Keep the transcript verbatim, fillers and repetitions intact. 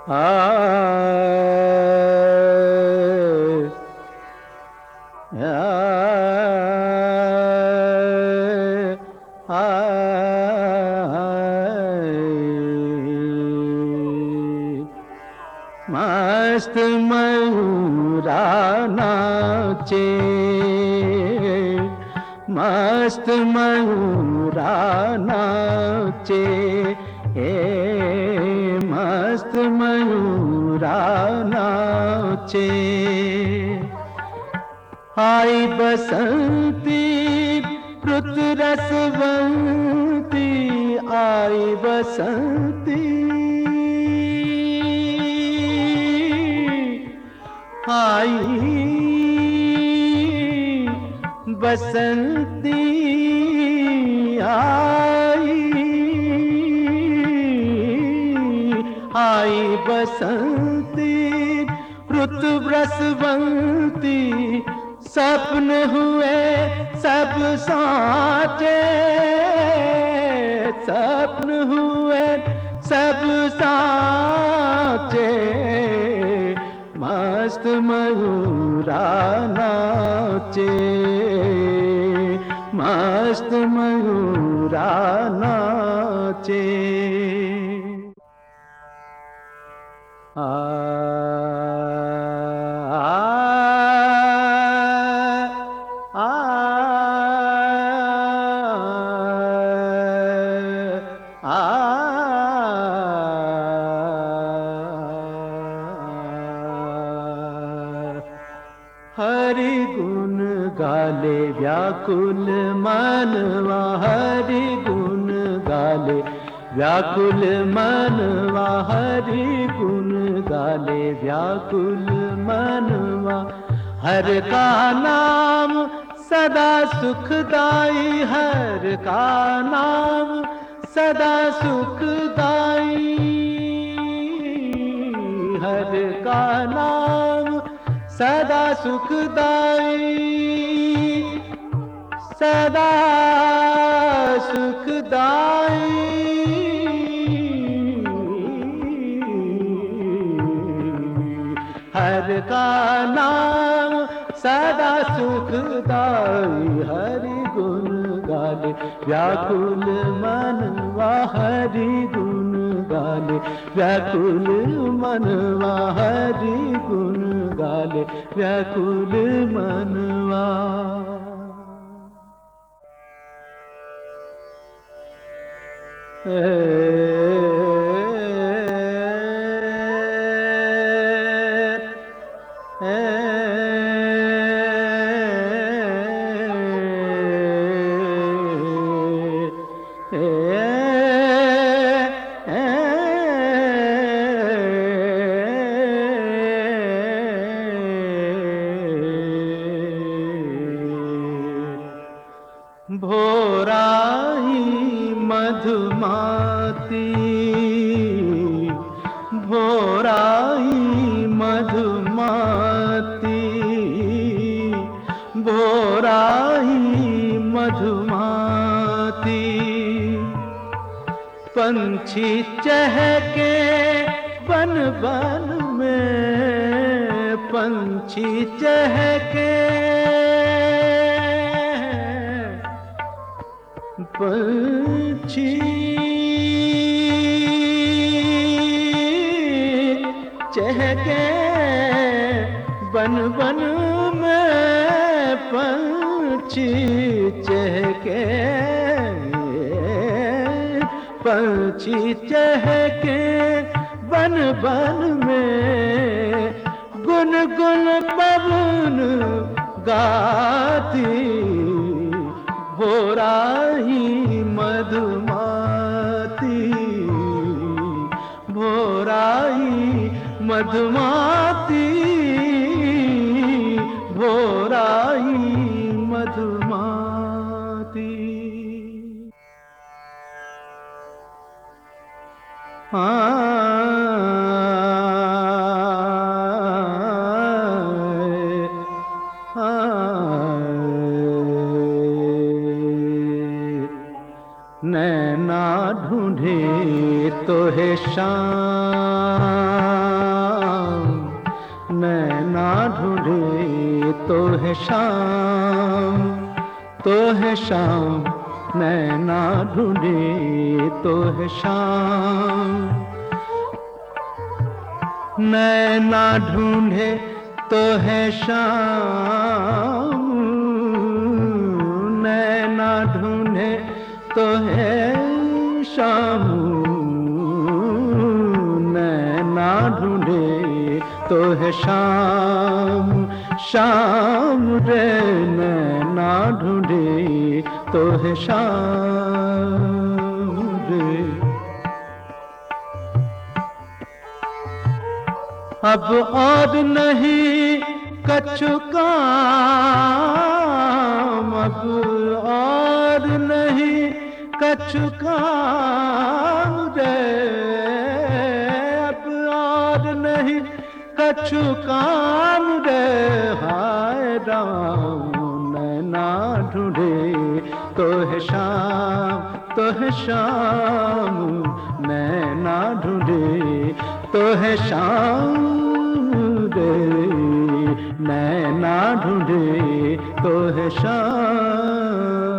मस्त मयूरा नाचे, मस्त मयूरा नाचे, ए मस्त मयूरा नाचे। आई बसंती रुत रसवंती, आई बसंती, आई बसंती, आई आई बसंती रुत रसवंती। सपन हुए सब साचे, सपन हुए सब साचे, मस्त मयूरा नाचे, मस्त मयूरा नाचे। आ हरि गुण गाले व्याकुल मनवा, हरि गुण गाले व्याकुल मनवा, हरि गुण गाले व्याकुल मनवा। हर का नाम सदा सुखदाई, हर का नाम सदा सुखदाई, हर का नाम सदा सुखदाई, सदा सुखदाई। हर का नाम सदा सुखदाई, हरि गुण गाले व्याकुल मनवा, हरि गुण गाले व्याकुल मनवा, हरि गुण गाले व्याकुल मनवा। भोराही मधुमाती, भोराही मधुमाती, भोराही मधुमाती। पंछी चहके बन बन में, पंछी चहके, पंछी चहके बन बन में, पंछी चहके, पंछी चहके बन बन में। गुन गुन पवन गाती, भोराही मधुमाती, भोराही मधुमाती, भोराही मधुमाती। नैना ढूंढे तो है शाम, नैना ढूंढे तो है शाम, तो है शाम, नैना ढूंढे तो है शाम। नैना ढूंढे तो है शाम, नैना ढूंढे तो है शाम, नैना ढूंढे तो है शाम, शाम रे नैना ढूंढे तो है शाम रे। अब और नहीं कछु काम, अब और नहीं कछु काम रे, अब और नहीं कछु काम रे। हाय राम नैना ढूंढे तो है शाम, तो है शाम, नैना ढूंढे तो है शाम रे, नैना ढूंढे तो है शाम।